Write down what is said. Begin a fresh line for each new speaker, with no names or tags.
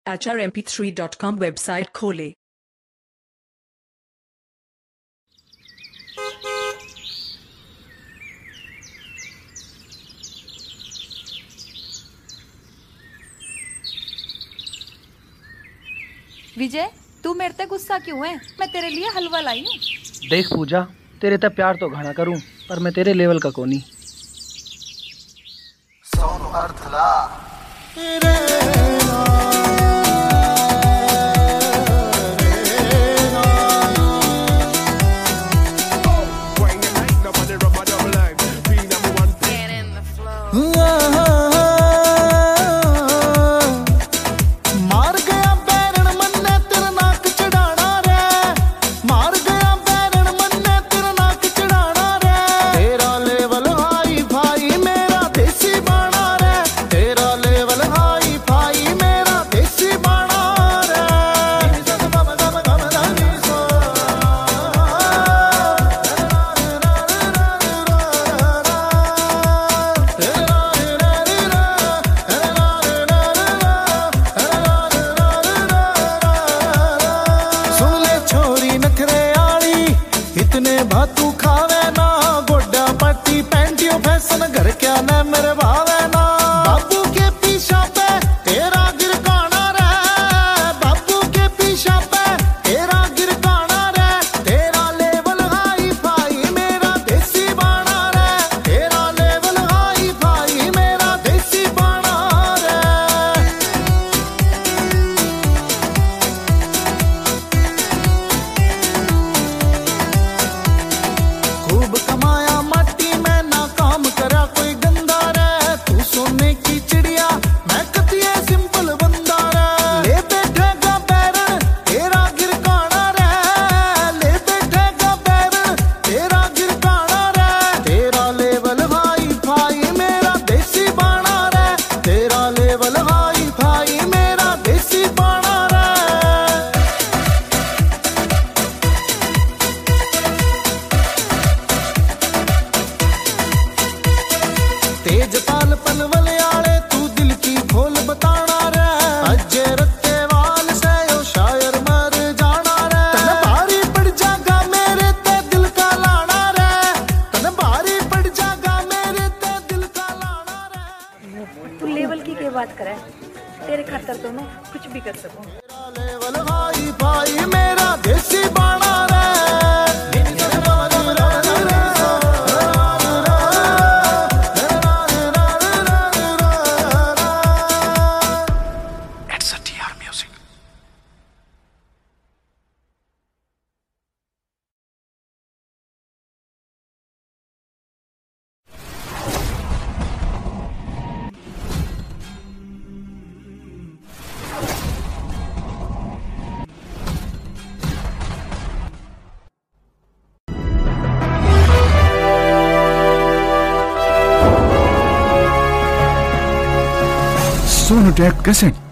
hrmp3.com website खोलें।
विजय, तू मेरे ते गुस्सा क्यों है? मैं तेरे लिए हलवा लाई हूँ।
देख पूजा, तेरे ते प्यार तो घना करूं, पर मैं तेरे लेवल का कोनी।
तू खावे ना गोड्डा पट्टी पैंटियो फैशन घर क्या न मेरे भावे ना। बाबू के पीछा पे तेरा गिरकाना रे, बाबू के पीछा पे तेरा गिरकाना रे। तेरा लेवल हाई फाई मेरा देसी बाना रे, तेरा लेवल हाई फाई मेरा देसी बाना रे। खूब कमाया माटी में ना काम करा कोई गंदा रे। तू सोने की चिड़िया मैं कतिये सिंपल बंदा रे। ले बैठेगा बैरन तेरा गिरकाना रे, ले बैठेगा बैरन तेरा गिरकाना रे। तेरा लेवल हाई फाई मेरा देसी बाना रे, तेरा लेवल हाई फाई मेरा देसी बाना रे। तेज पाल पलवल आले तू दिल की खोल बताना रे। अज्जे रत्ते वाल से ओ शायर मर जाना रे। तन भारी पड़ जागा मेरे ते दिल का लाना रे, तन भारी पड़ जागा मेरे ते दिल का लाना रे।
तू लेवल की क्या बात करे? तेरे खातर तो मैं कुछ भी कर सकूं।
तेरा लेवल हाई फाई मेरा देसी बाना रे।
Sonotech cassette.